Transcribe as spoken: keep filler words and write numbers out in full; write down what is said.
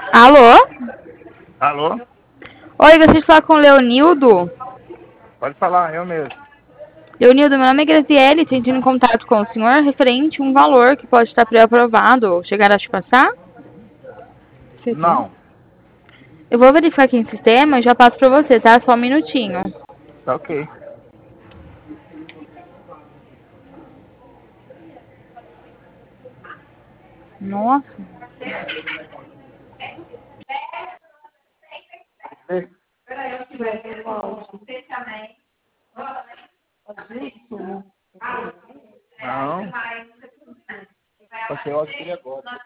Alô? Alô? Oi, gostaria de falar com o Leonildo. Pode falar, eu mesmo. Leonildo, meu nome é Graziele, estou entrando em contato com o senhor referente a um valor que pode estar pré-aprovado. Chegará a te passar? Você tem? Não, Eu vou verificar aqui no sistema e já passo para você, tá? Só um minutinho. tá ok. Nossa. Não, passei o auxílio agora.